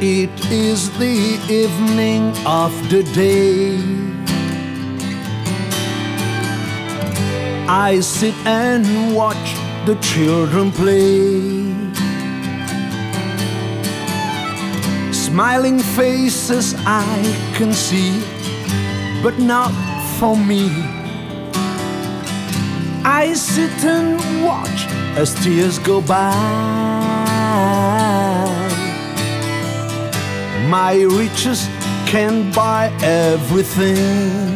It is the evening of the day. I sit and watch the children play. Smiling faces I can see, but not for me. I sit and watch as tears go by. My riches can't buy everything.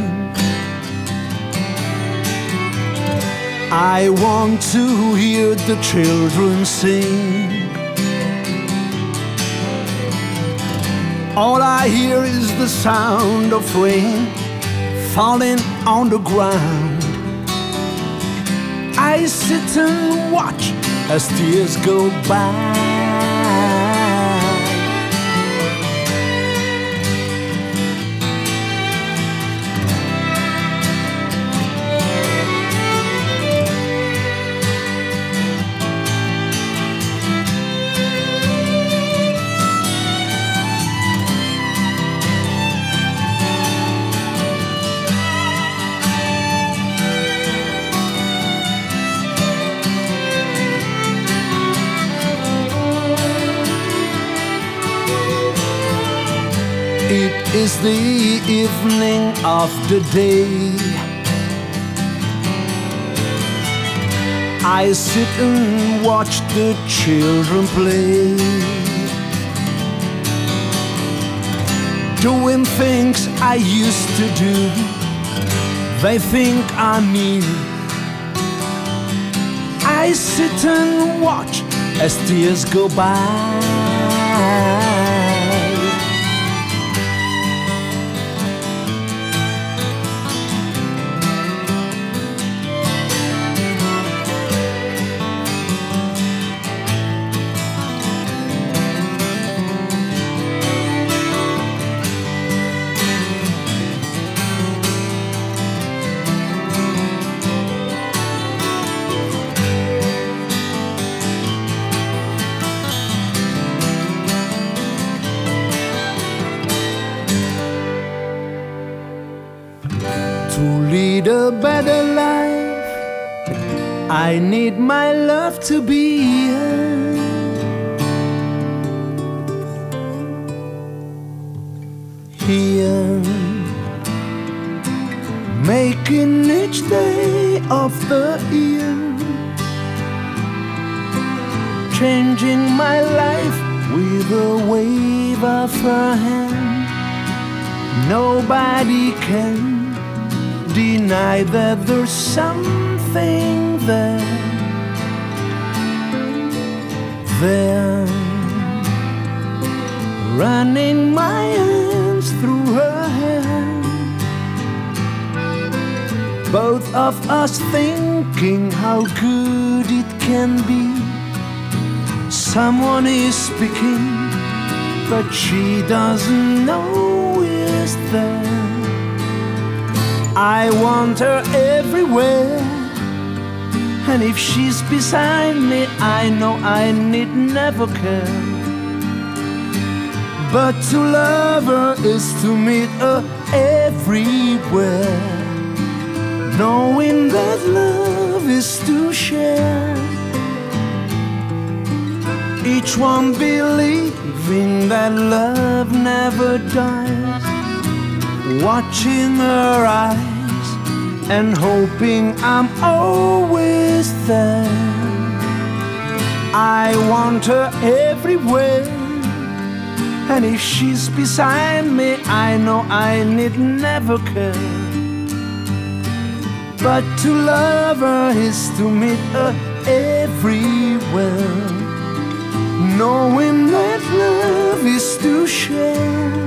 I want to hear the children sing. All I hear is the sound of rain falling on the ground. I sit and watch as tears go by. It is the evening of the day. I sit and watch the children play, doing things I used to do. They think I'm new. I sit and watch as tears go by. To lead a better life, I need my love to be here, making each day of the year, changing my life with a wave of her hand. Nobody can deny that there's something there, running my hands through her hair. Both of us thinking how good it can be. Someone is speaking, but she doesn't know is there. I want her everywhere, and if she's beside me, I know I need never care. But to love her is to meet her everywhere, knowing that love is to share. Each one believing that love never dies, watching her eyes and hoping I'm always there. I want her everywhere, and if she's beside me, I know I need never care. But to love her is to meet her everywhere, knowing that love is to share.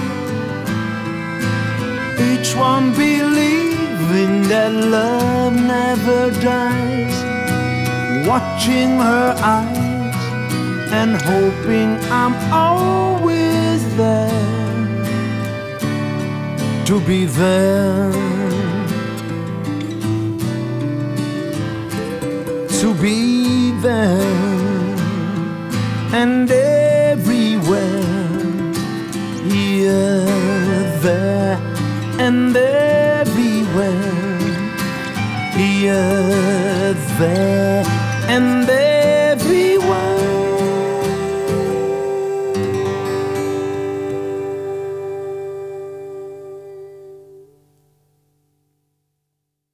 Each one believing that love never dies, watching her eyes and hoping I'm always there, to be there, to be there, and everywhere Here, there, and everywhere. Here, there,